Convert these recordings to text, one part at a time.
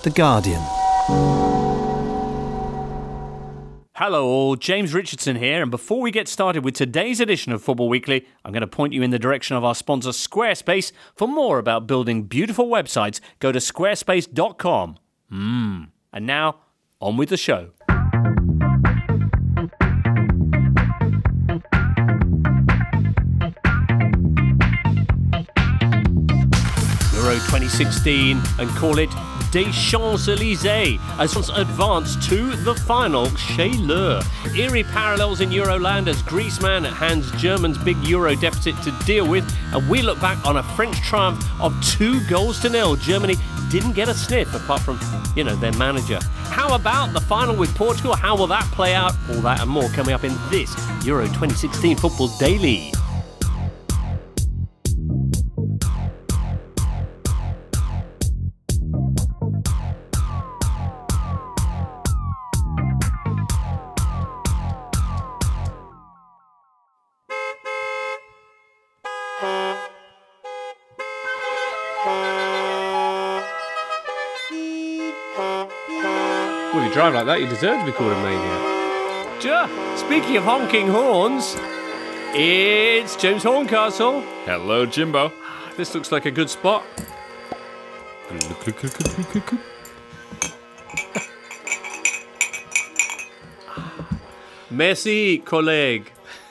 The Guardian. Hello all, James Richardson here, and before we get started with today's edition of Football Weekly, I'm going to point you in the direction of our sponsor Squarespace. For more about building beautiful websites, go to squarespace.com. And now, on with the show. Euro 2016, and call it Des Champs-Élysées, as France advanced to the final chez leur. Eerie parallels in Euroland as Greece man hands Germans big Euro deficit to deal with, and we look back on a French triumph of 2-0. Germany didn't get a sniff apart from, their manager. How about the final with Portugal? How will that play out? All that and more coming up in this Euro 2016 Football Daily. Well, if you drive like that, you deserve to be called a maniac. Speaking of honking horns, it's James Horncastle. Hello, Jimbo. This looks like a good spot. Merci, collègue.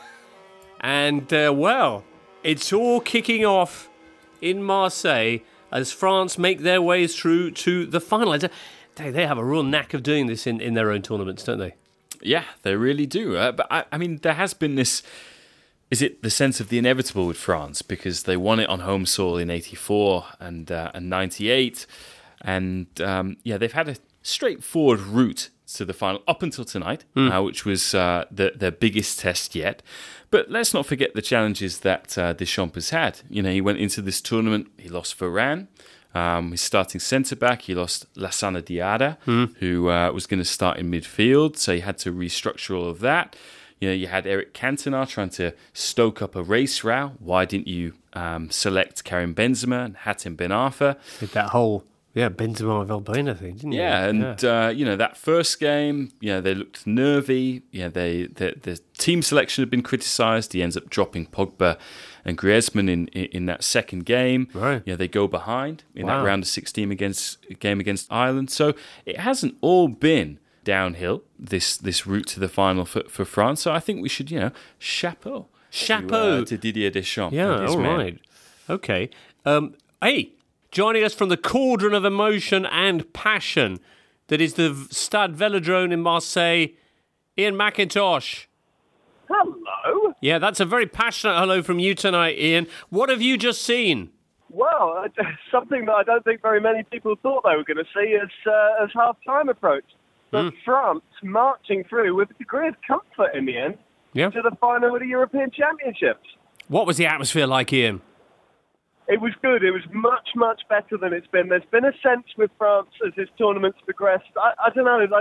And, it's all kicking off in Marseille as France make their ways through to the final. They have a real knack of doing this in their own tournaments, don't they? Yeah, they really do. But I mean, there has been this... Is it the sense of the inevitable with France? Because they won it on home soil in 84 and 98. And, they've had a straightforward route to the final up until tonight, which was their biggest test yet. But let's not forget the challenges that Deschamps has had. He went into this tournament, he lost Varane. His starting centre-back, he lost Lassana Diarra, who was going to start in midfield, so he had to restructure all of that. You had Eric Cantona trying to stoke up a race row. Why didn't you select Karim Benzema and Hatem Ben Arfa? Did that whole Benzema Valbuena thing, didn't you? Yeah, and that first game, they looked nervy. The team selection had been criticised. He ends up dropping Pogba and Griezmann in that second game. Right. They go behind in that round of 16 game against Ireland. So it hasn't all been downhill, this route to the final for France. So I think we should, chapeau to Didier Deschamps. Yeah, all right. Okay. Hey, joining us from the cauldron of emotion and passion that is the Stade Velodrome in Marseille, Ian McIntosh. Hello. Yeah, that's a very passionate hello from you tonight, Ian. What have you just seen? Well, something that I don't think very many people thought they were going to see as half-time approached. But France marching through with a degree of comfort in the end to the final of the European Championships. What was the atmosphere like, Ian? It was good. It was much, much better than it's been. There's been a sense with France as this tournament's progressed. I don't know,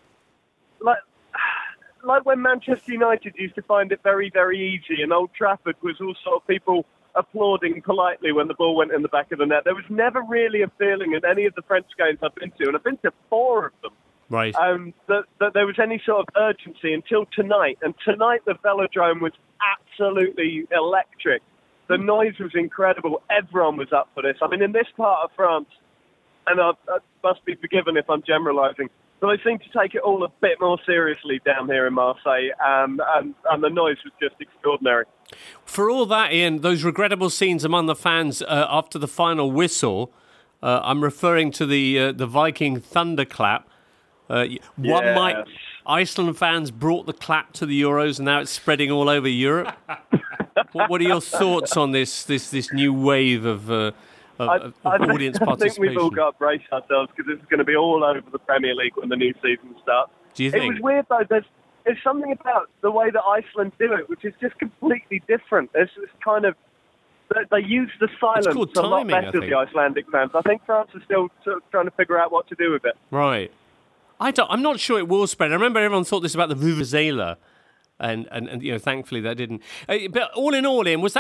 like when Manchester United used to find it very, very easy, and Old Trafford was all sort of people applauding politely when the ball went in the back of the net. There was never really a feeling in any of the French games I've been to, and I've been to 4 of them, right? That there was any sort of urgency until tonight. And tonight the Velodrome was absolutely electric. The noise was incredible. Everyone was up for this. I mean, in this part of France, and I must be forgiven if I'm generalising, but they seem to take it all a bit more seriously down here in Marseille, and the noise was just extraordinary. For all that, Ian, those regrettable scenes among the fans after the final whistle, I'm referring to the Viking thunderclap. Iceland fans brought the clap to the Euros, and now it's spreading all over Europe. What are your thoughts on this new wave of audience participation? I think we've all got to brace ourselves because it's going to be all over the Premier League when the new season starts. Do you think? It was weird though. There's something about the way that Iceland do it which is just completely different. There's this kind of they use the silence a lot better, the Icelandic fans. I think France is still sort of trying to figure out what to do with it. Right. I'm not sure it will spread. I remember everyone thought this about the Vuvuzela, and thankfully that didn't. But all in all, Ian, was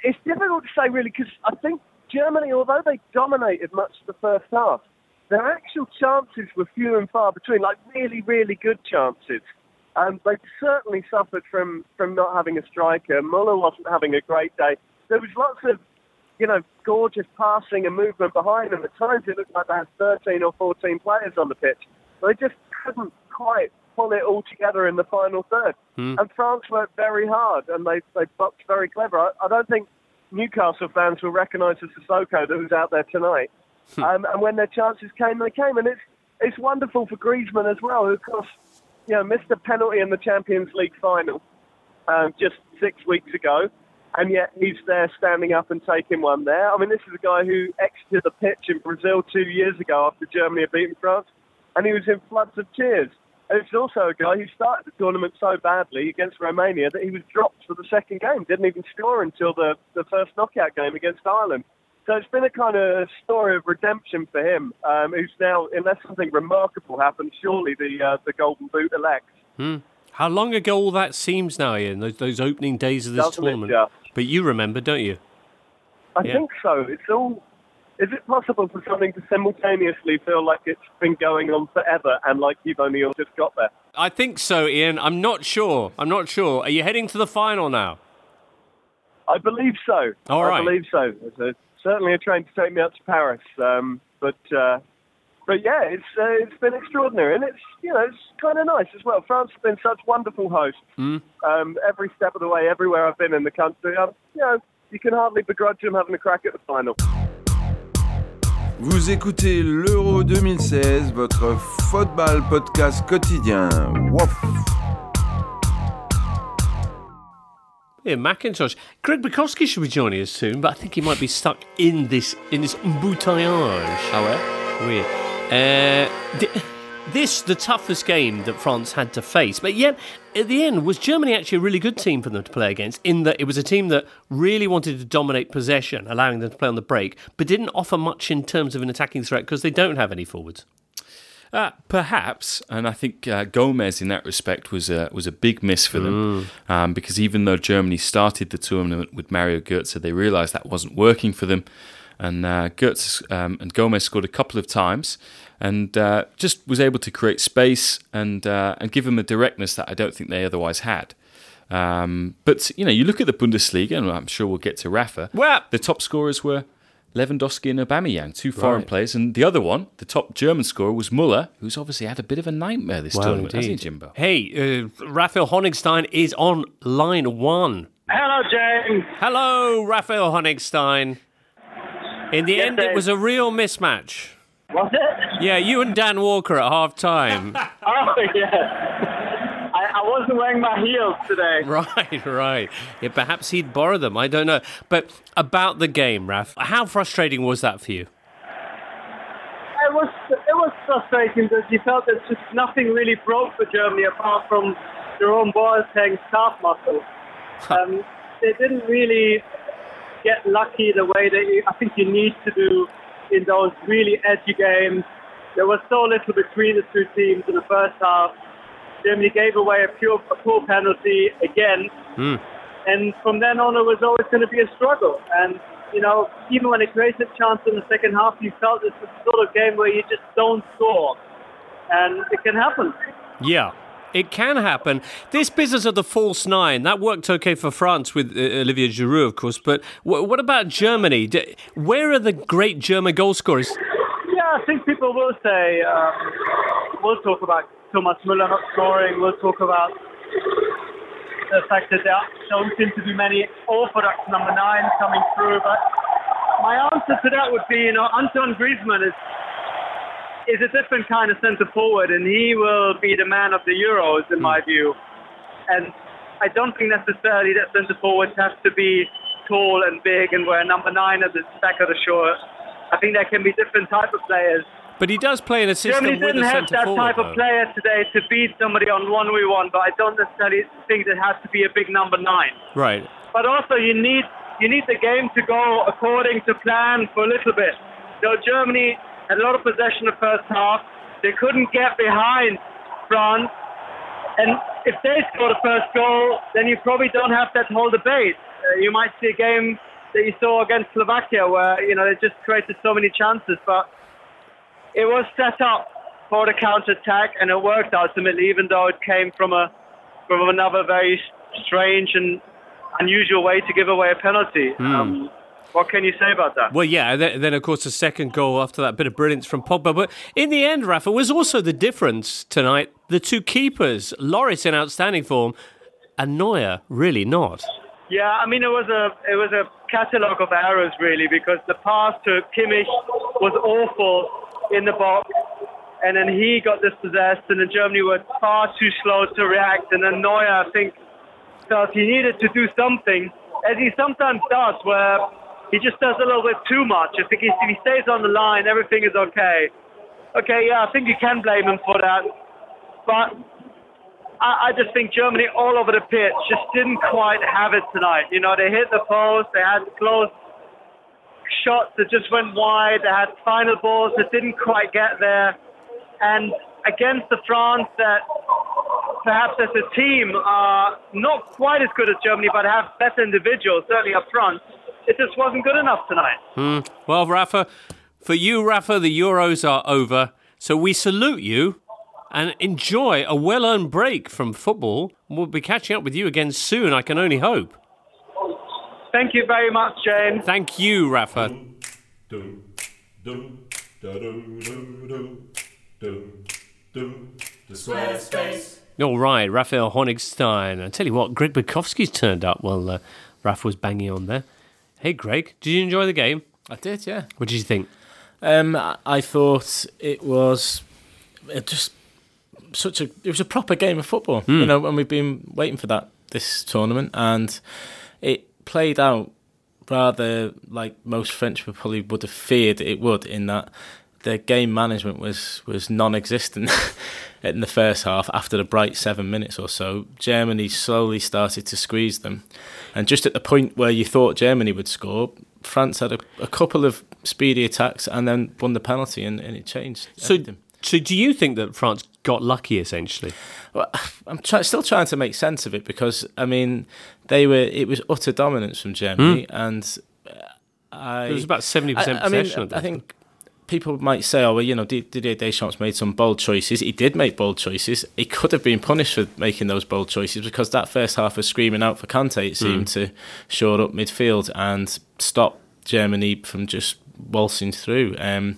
it's difficult to say, really, because I think Germany, although they dominated much of the first half, their actual chances were few and far between, like really, really good chances. They certainly suffered from not having a striker. Müller wasn't having a great day. There was lots of, gorgeous passing and movement behind them. At times it looked like they had 13 or 14 players on the pitch. They just couldn't quite pull it all together in the final third. And France worked very hard, and they boxed very clever. I don't think Newcastle fans will recognise the Sissoko that was out there tonight. And when their chances came, they came. And it's wonderful for Griezmann as well, who, of course, missed a penalty in the Champions League final just 6 weeks ago. And yet he's there standing up and taking one there. I mean, this is a guy who exited the pitch in Brazil 2 years ago after Germany had beaten France, and he was in floods of tears. And it's also a guy who started the tournament so badly against Romania that he was dropped for the second game, didn't even score until the first knockout game against Ireland. So it's been a kind of story of redemption for him, who's now, unless something remarkable happens, surely the Golden Boot elects. How long ago all that seems now, Ian, those opening days of this tournament? But you remember, don't you? I think so. It's all... Is it possible for something to simultaneously feel like it's been going on forever and like you've only all just got there? I think so, Ian. I'm not sure. Are you heading to the final now? I believe so. All right. I believe so. There's certainly a train to take me up to Paris. But yeah, it's been extraordinary, and it's kind of nice as well. France has been such wonderful hosts. Every step of the way, everywhere I've been in the country, you can hardly begrudge them having a crack at the final. Vous écoutez l'Euro 2016, votre football podcast quotidien. Wouf! Yeah, Macintosh. Greg Bukowski should be joining us soon, but I think he might be stuck in this embouteillage. Weird. The toughest game that France had to face. But yet, at the end, was Germany actually a really good team for them to play against, in that it was a team that really wanted to dominate possession, allowing them to play on the break, but didn't offer much in terms of an attacking threat because they don't have any forwards? Perhaps, and I think Gomez in that respect was a big miss for them, because even though Germany started the tournament with Mario Götze, they realised that wasn't working for them, and Götze and Gomez scored a couple of times, and just was able to create space and give them a directness that I don't think they otherwise had. But you look at the Bundesliga, and I'm sure we'll get to Rafa. Well, the top scorers were Lewandowski and Aubameyang, two foreign players, and the other one, the top German scorer, was Müller, who's obviously had a bit of a nightmare this tournament, hasn't he, Jimbo? Hey, Raphael Honigstein is on line one. Hello, James. Hello, Raphael Honigstein. In the end, it was a real mismatch. Was it? Yeah, you and Dan Walker at half-time. Oh, yeah. I wasn't wearing my heels today. Right. Yeah, perhaps he'd borrow them. I don't know. But about the game, Raph, how frustrating was that for you? It was frustrating because you felt that just nothing really broke for Germany apart from Jerome Boateng's calf muscle. They didn't really get lucky the way that I think you need to do in those really edgy games. There was so little between the two teams in the first half. Germany gave away a poor penalty again. And from then on, it was always going to be a struggle. And, even when it created chance in the second half, you felt it's the sort of game where you just don't score. And it can happen. Yeah, it can happen. This business of the false nine, that worked okay for France with Olivier Giroud, of course. But what about Germany? Where are the great German goal scorers? Yeah, I think people will say, we'll talk about Thomas Müller not scoring. We'll talk about the fact that there don't seem to be many orthodox number 9s coming through. But my answer to that would be, Antoine Griezmann is a different kind of centre forward, and he will be the man of the Euros in my view. And I don't think necessarily that centre forwards have to be tall and big and wear number 9 at the back of the shirt. I think there can be different type of players. But he does play in a system Germany with a centre forward. Germany didn't have that type of player today to beat somebody on 1v1, but I don't necessarily think it has to be a big number 9. Right. But also you need the game to go according to plan for a little bit. Germany had a lot of possession the first half. They couldn't get behind France. And if they score the first goal, then you probably don't have that whole debate. You might see a game that you saw against Slovakia, where they just created so many chances, but it was set up for the counter-attack, and it worked ultimately, even though it came from another very strange and unusual way to give away a penalty. What can you say about that? Well, yeah, then of course the second goal after that bit of brilliance from Pogba. But in the end, Rafa, was also the difference tonight. The two keepers, Lloris in outstanding form, and Neuer really not. Yeah, I mean, it was a catalogue of errors, really, because the pass to Kimmich was awful in the box, and then he got dispossessed, and then Germany were far too slow to react, and then Neuer, I think, felt he needed to do something, as he sometimes does, where he just does a little bit too much. I think if he stays on the line, everything is okay. Okay, yeah, I think you can blame him for that, but I just think Germany all over the pitch just didn't quite have it tonight. They hit the post, they had close shots that just went wide, they had final balls that didn't quite get there. And against the France that perhaps as a team are not quite as good as Germany, but have better individuals, certainly up front, it just wasn't good enough tonight. Well, Rafa, for you, Rafa, the Euros are over. So we salute you and enjoy a well-earned break from football. We'll be catching up with you again soon, I can only hope. Thank you very much, James. Thank you, Rafa. All right, Raphael Honigstein. I tell you what, Greg Bukowski's turned up while Rafa was banging on there. Hey, Greg, did you enjoy the game? I did, yeah. What did you think? I thought it was just it was a proper game of football, and we've been waiting for that this tournament, and it played out rather like most French people probably would have feared it would, in that their game management was non-existent in the first half. After the bright 7 minutes or so, Germany slowly started to squeeze them, and just at the point where you thought Germany would score, France had a couple of speedy attacks and then won the penalty, and it changed everything. So do you think that France got lucky, essentially? Well, I'm still trying to make sense of it, because, I mean, it was utter dominance from Germany, and it was about 70% possession. I think people might say, Didier Deschamps made some bold choices. He did make bold choices. He could have been punished for making those bold choices, because that first half was screaming out for Kante, it seemed, to shore up midfield and stop Germany from just waltzing through. And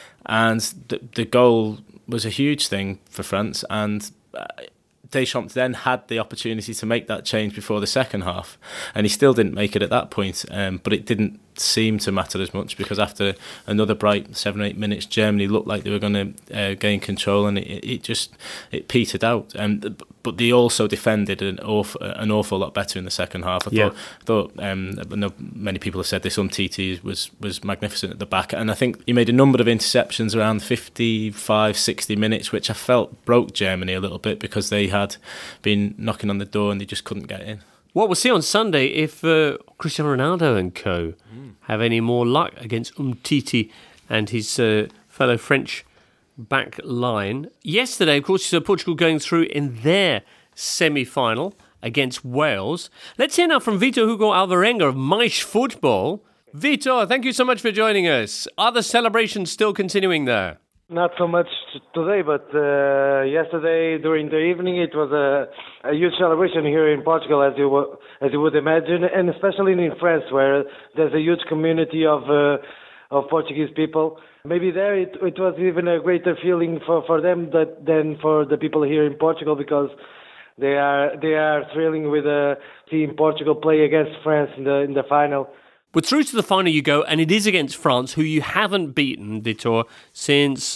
the goal was a huge thing for France, and Deschamps then had the opportunity to make that change before the second half, and he still didn't make it at that point, but it didn't seem to matter as much, because after another bright 7 or 8 minutes, Germany looked like they were going to gain control, and it petered out. But they also defended an awful lot better in the second half. I thought I know many people have said this, Umtiti was magnificent at the back, and I think he made a number of interceptions around 55, 60 minutes, which I felt broke Germany a little bit, because they had been knocking on the door and they just couldn't get in. Well, we'll see on Sunday if Cristiano Ronaldo and co have any more luck against Umtiti and his fellow French back line. Yesterday, of course, you saw Portugal going through in their semi-final against Wales. Let's hear now from Vitor Hugo Alvarenga of Mais Football. Vitor, thank you so much for joining us. Are the celebrations still continuing there? Not so much today, but yesterday during the evening it was a huge celebration here in Portugal, as you would imagine, and especially in France, where there's a huge community of Portuguese people. Maybe there it was even a greater feeling for them than for the people here in Portugal, because they are thrilling with seeing Portugal play against France in the final. But through to the final you go, and it is against France, who you haven't beaten, Vitor, since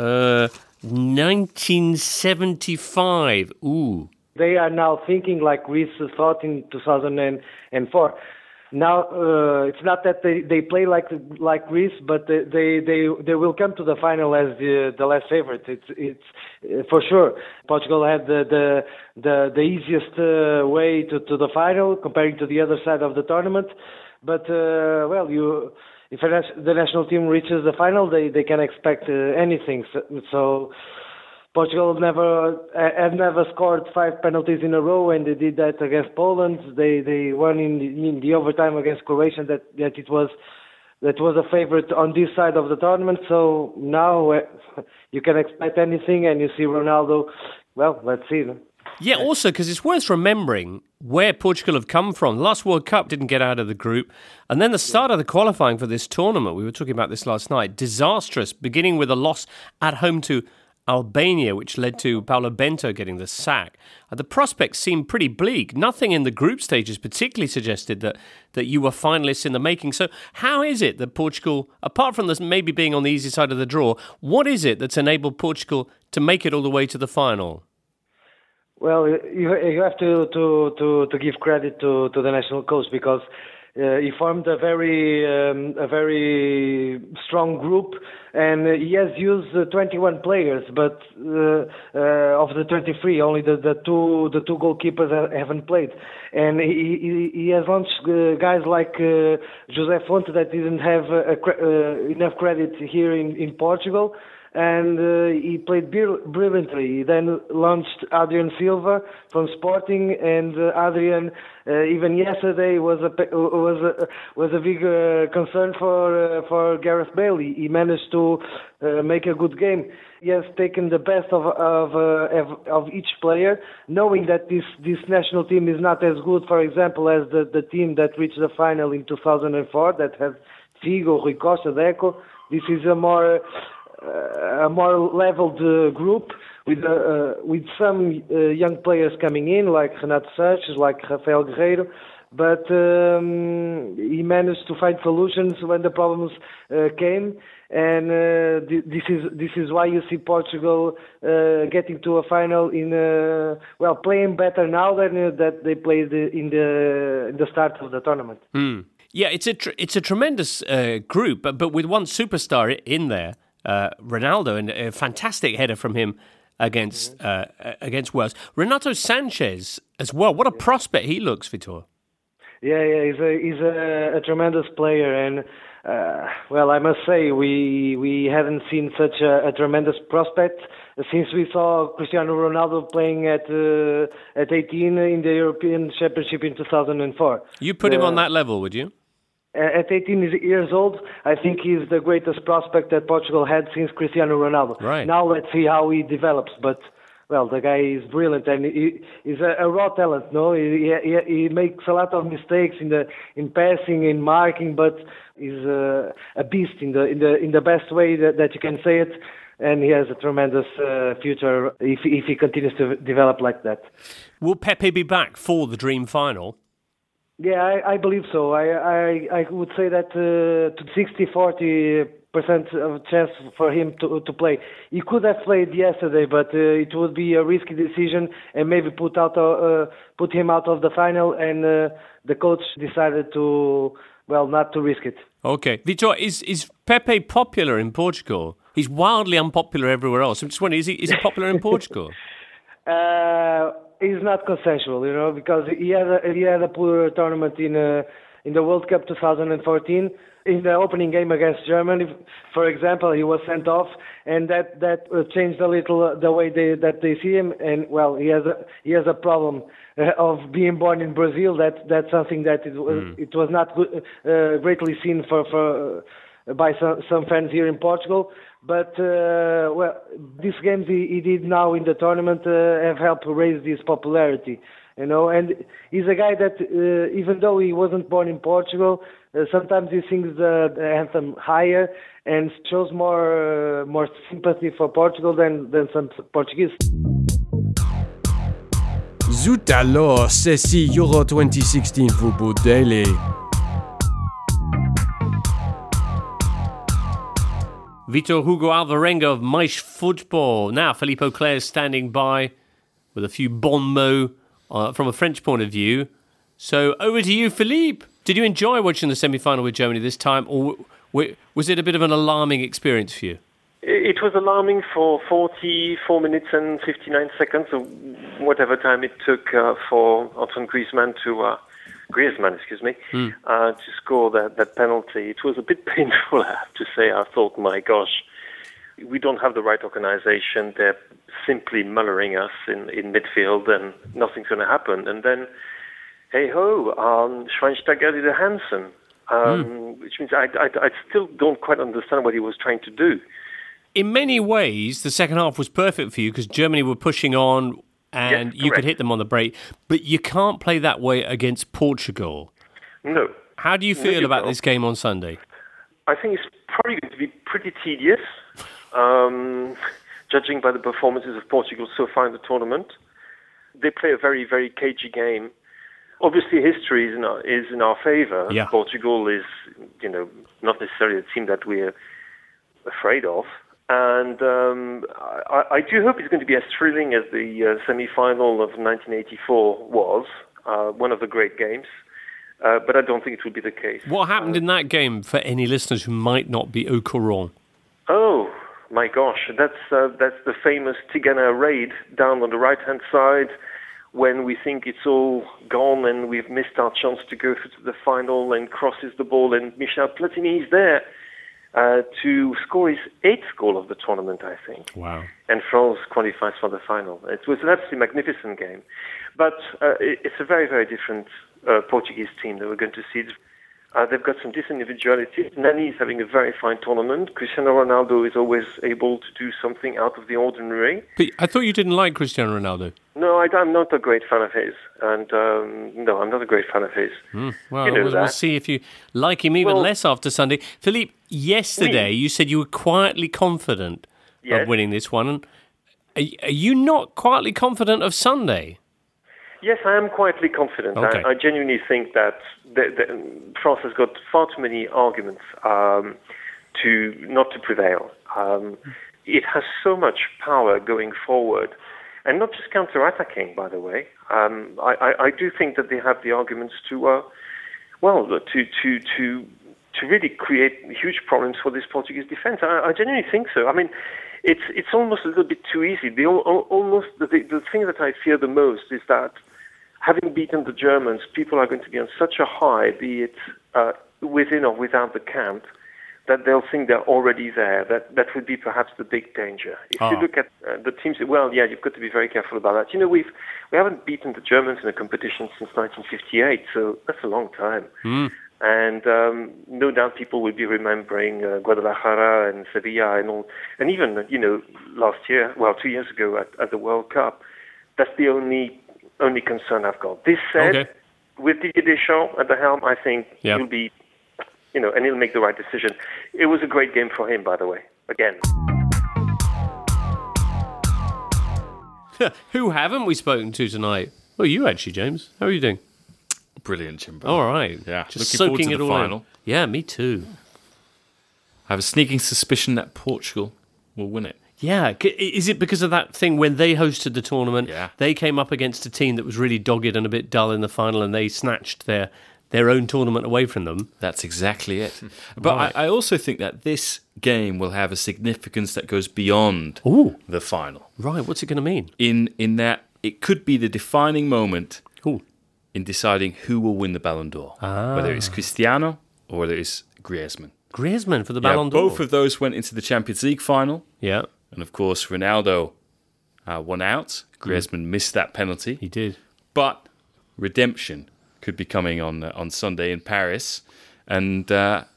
1975. Ooh. They are now thinking like Greece thought in 2004. Now, it's not that they play like Greece, but they will come to the final as the last favorite. It's for sure. Portugal had the easiest way to the final comparing to the other side of the tournament. But if the national team reaches the final, they can expect anything. So Portugal have never scored 5 penalties in a row, and they did that against Poland. They won in the overtime against Croatia. That was a favorite on this side of the tournament. So now you can expect anything, and you see Ronaldo. Well, let's see. Yeah, also because it's worth remembering where Portugal have come from. The last World Cup didn't get out of the group. And then the start of the qualifying for this tournament, we were talking about this last night, disastrous, beginning with a loss at home to Albania, which led to Paulo Bento getting the sack. The prospects seemed pretty bleak. Nothing in the group stages particularly suggested that you were finalists in the making. So how is it that Portugal, apart from this maybe being on the easy side of the draw, what is it that's enabled Portugal to make it all the way to the final? Well, you have to give credit to the national coach, because he formed a very strong group, and he has used 21 players, but of the 23, only the two goalkeepers haven't played, and he has launched guys like José Fonte that didn't have enough credit here in Portugal. And he played brilliantly. He then launched Adrian Silva from Sporting, and Adrian even yesterday was a big concern for Gareth Bale. He managed to make a good game. He has taken the best of each player, knowing that this national team is not as good, for example, as the team that reached the final in 2004 that had Figo, Rui Costa, Deco. This is a more leveled group with some young players coming in, like Renato Sanches, like Rafael Guerreiro, but he managed to find solutions when the problems came, and this is why you see Portugal getting to a final playing better now than that they played in the start of the tournament. Yeah, it's a tremendous group, but with one superstar in there. Ronaldo, and a fantastic header from him against Wales. Renato Sanches as well. What a prospect he looks, Vitor. Yeah, he's a tremendous player, and I must say we haven't seen such a tremendous prospect since we saw Cristiano Ronaldo playing at 18 in the European Championship in 2004. You put him on that level, would you? At 18 years old, I think he's the greatest prospect that Portugal had since Cristiano Ronaldo. Right. Now let's see how he develops. But, well, the guy is brilliant, and he's a raw talent. No, he makes a lot of mistakes in passing, in marking, but he's a beast in the best way that you can say it. And he has a tremendous future if he continues to develop like that. Will Pepe be back for the dream final? Yeah, I believe so. I would say that to 60-40% of chance for him to play. He could have played yesterday, but it would be a risky decision and maybe put him out of the final. And the coach decided not to risk it. Okay, Vitor, is Pepe popular in Portugal? He's wildly unpopular everywhere else. I'm just wondering, is he popular in Portugal? It's not consensual, because he had a poor tournament in the World Cup 2014. In the opening game against Germany, for example, he was sent off, and that changed a little the way that they see him. And he has a problem of being born in Brazil. That's something that it was not greatly seen by some fans here in Portugal. But these games he did now in the tournament have helped raise his popularity, and he's a guy that even though he wasn't born in Portugal, sometimes he sings the anthem higher and shows more sympathy for Portugal than some Portuguese. Zut alors, ceci Euro 2016 Football Daily. Vitor Hugo Alvarenga of Mais Football. Now, Philippe Auclair is standing by with a few bon mots from a French point of view. So, over to you, Philippe. Did you enjoy watching the semi-final with Germany this time, or was it a bit of an alarming experience for you? It was alarming for 44 minutes and 59 seconds, or whatever time it took for Antoine Griezmann to score that penalty. It was a bit painful, I have to say. I thought, my gosh, we don't have the right organization. They're simply mullering us in midfield, and nothing's going to happen. And then, hey-ho, Schweinsteiger did a Hansen, which means I still don't quite understand what he was trying to do. In many ways, the second half was perfect for you because Germany were pushing on and you could hit them on the break. But you can't play that way against Portugal. No. How do you feel about this game on Sunday? I think it's probably going to be pretty tedious, judging by the performances of Portugal so far in the tournament. They play a very, very cagey game. Obviously, history is in our favour. Yeah. Portugal is, not necessarily a team that we're afraid of. And I do hope it's going to be as thrilling as the semi-final of 1984 was, one of the great games. But I don't think it will be the case. What happened in that game for any listeners who might not be au courant? Oh, my gosh. That's the famous Tigana raid down on the right-hand side when we think it's all gone and we've missed our chance to go through to the final, and crosses the ball, and Michel Platini is there to score his 8th goal of the tournament, I think. Wow. And France qualifies for the final. It was an absolutely magnificent game. But it's a very, very different Portuguese team that we're going to see. They've got some decent individuality. Nani is having a very fine tournament. Cristiano Ronaldo is always able to do something out of the ordinary. But I thought you didn't like Cristiano Ronaldo. No, I'm not a great fan of his. And no, I'm not a great fan of his. Well, we'll see if you like him even less after Sunday. Philippe, yesterday you said you were quietly confident of winning this one. Are you not quietly confident of Sunday? Yes, I am quietly confident. Okay. I genuinely think that France has got far too many arguments to not to prevail. It has so much power going forward, and not just counter-attacking, by the way. I do think that they have the arguments to really create huge problems for this Portuguese defense. I genuinely think so. I mean, it's almost a little bit too easy. The thing that I fear the most is that having beaten the Germans, people are going to be on such a high, be it within or without the camp, that they'll think they're already there. That would be perhaps the big danger. If you look at the teams, you've got to be very careful about that. We haven't beaten the Germans in a competition since 1958, so that's a long time. And no doubt people will be remembering Guadalajara and Sevilla and all, and even last year, 2 years ago at the World Cup. That's the only concern I've got. This said, with Didier Deschamps at the helm, I think he'll be, and he'll make the right decision. It was a great game for him, by the way. Again. Who haven't we spoken to tonight? Well, you actually, James. How are you doing? Brilliant, Jimbo. All right. Yeah, just looking soaking forward to it the all final. in. Yeah, me too. I have a sneaking suspicion that Portugal will win it. Yeah, is it because of that thing when they hosted the tournament? Yeah. They came up against a team that was really dogged and a bit dull in the final, and they snatched their own tournament away from them. That's exactly it. But I also think that this game will have a significance that goes beyond the final. Right, what's it going to mean? In that it could be the defining moment in deciding who will win the Ballon d'Or. Whether it's Cristiano or whether it's Griezmann. Griezmann for the Ballon d'Or? Both of those went into the Champions League final. Yeah. And of course, Ronaldo won out. Griezmann missed that penalty. He did. But redemption could be coming on Sunday in Paris. And,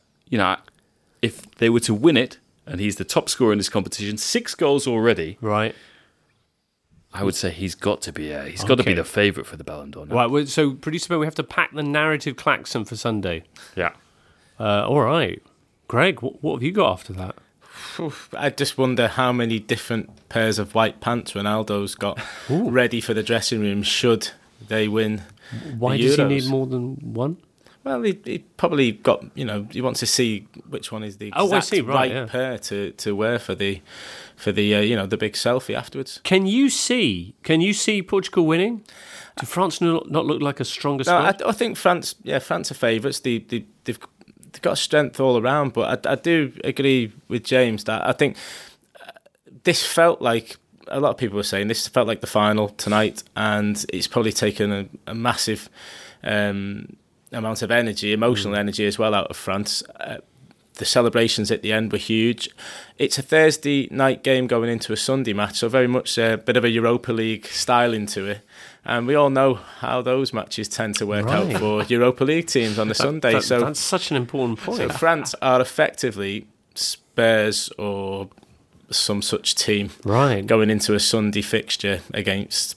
if they were to win it, and he's the top scorer in this competition, 6 goals already. Right. I would say he's got to be the favourite for the Ballon d'Or now. Right, well, so producer Ben, we have to pack the narrative klaxon for Sunday. Yeah. All right. Greg, what have you got after that? I just wonder how many different pairs of white pants Ronaldo's got ready for the dressing room should they win. Why does he need more than one? Well, he probably got, he wants to see which one is the exact right pair to wear for the big selfie afterwards. Can you see Portugal winning? Do France not look like a stronger squad? I think France are favourites. They've got strength all around, but I do agree with James that I think this felt like, a lot of people were saying, this felt like the final tonight, and it's probably taken a massive amount of energy, emotional energy as well, out of France. the celebrations at the end were huge. It's a Thursday night game going into a Sunday match, so very much a bit of a Europa League style into it. And we all know how those matches tend to work out for Europa League teams on the Sunday. So that's such an important point. So France are effectively Spurs or some such team going into a Sunday fixture against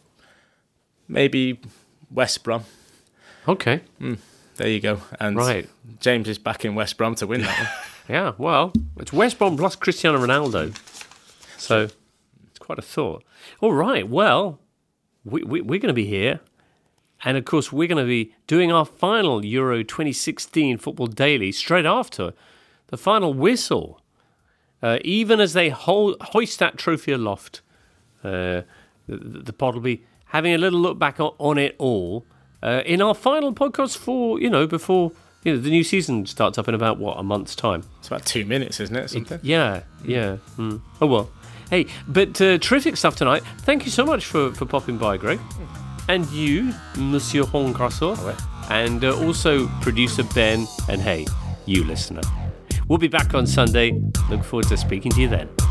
maybe West Brom. Okay. There you go. And James is back in West Brom to win that one. Yeah, well, it's West Brom plus Cristiano Ronaldo. So it's quite a thought. All right, well, we're going to be here. And, of course, we're going to be doing our final Euro 2016 Football Daily straight after the final whistle. Even as they hoist that trophy aloft, the pod will be having a little look back on it all in our final podcast for, before the new season starts up in about, a month's time. It's about 2 minutes, isn't it? Something? Yeah. Oh, well. Hey, but terrific stuff tonight. Thank you so much for popping by, Greg. And you, Monsieur Hongrasso. And also producer Ben. And hey, you listener. We'll be back on Sunday. Look forward to speaking to you then.